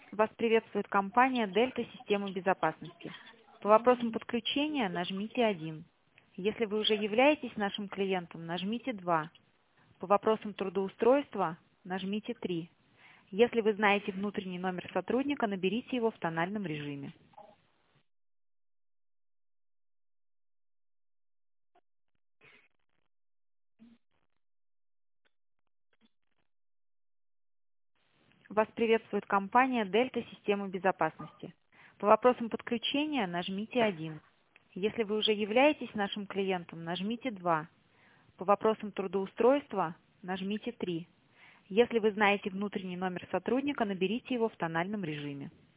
Вас приветствует компания Дельта Системы безопасности. По вопросам подключения нажмите 1. Если вы уже являетесь нашим клиентом, нажмите 2. По вопросам трудоустройства нажмите 3. Если вы знаете внутренний номер сотрудника, наберите его в тональном режиме. Вас приветствует компания Дельта Системы безопасности. По вопросам подключения нажмите 1. Если вы уже являетесь нашим клиентом, нажмите 2. По вопросам трудоустройства нажмите 3. Если вы знаете внутренний номер сотрудника, наберите его в тональном режиме.